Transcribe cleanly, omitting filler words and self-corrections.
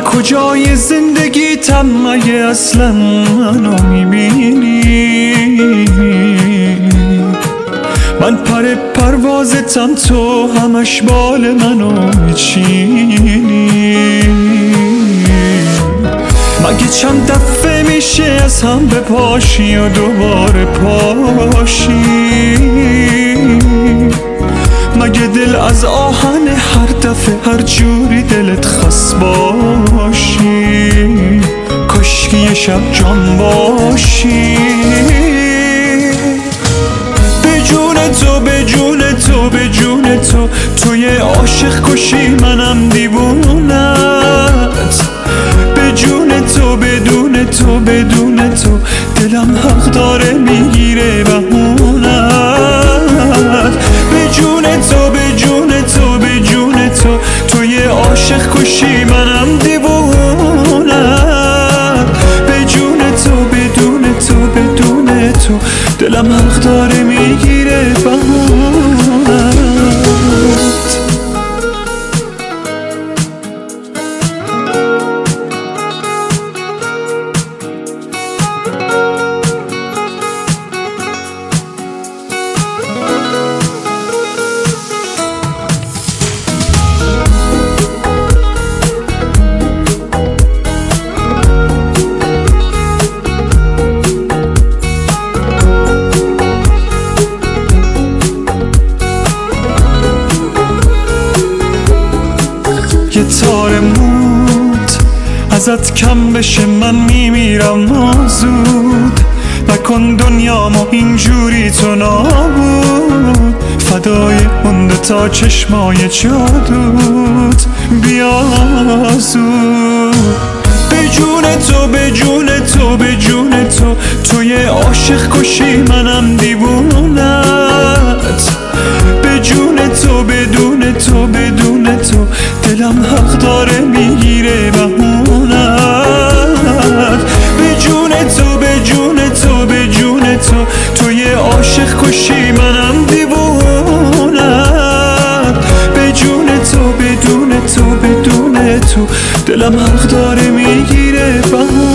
من کجای زندگیتم مگه اصلا منو میبینی؟ من پر پروازتم تو همش بال منو میچینی. مگه چند دفعه میشه از هم بپاشی و دوباره پاشی؟ مگه دل از آهن هر دفعه هر جوری دلت خس باشی؟ کاشکی یه شب جان باشی. به جون تو به جون تو به جون تو، توی عاشق کشی منم دیوونت. به جون تو بدون تو بدون تو، دلم حق داره میگیره بهونت. به جون تو به جون تو به جون تو، توی عاشق کشی منم دیوونت. به جون تو بدون تو بدون تو، دلم حق داره میگیره بهونت. یه تار موت ازت کم بشه من میمیرم زود. نکن دنیامو اینجوری تو نابود. فدای اون دوتا چشمای جادوت بیا زود. به جون تو به جون تو به جون تو، توی عاشق کشی منم دیوونت. به جون تو بدون تو بدون تو، دلم حق داره میگیره بهونت. به جون تو به جون تو به جون تو، توی عاشق کشی منم دیوونت. به جون تو بدون تو بدون تو، دلم حق داره میگیره بهونت.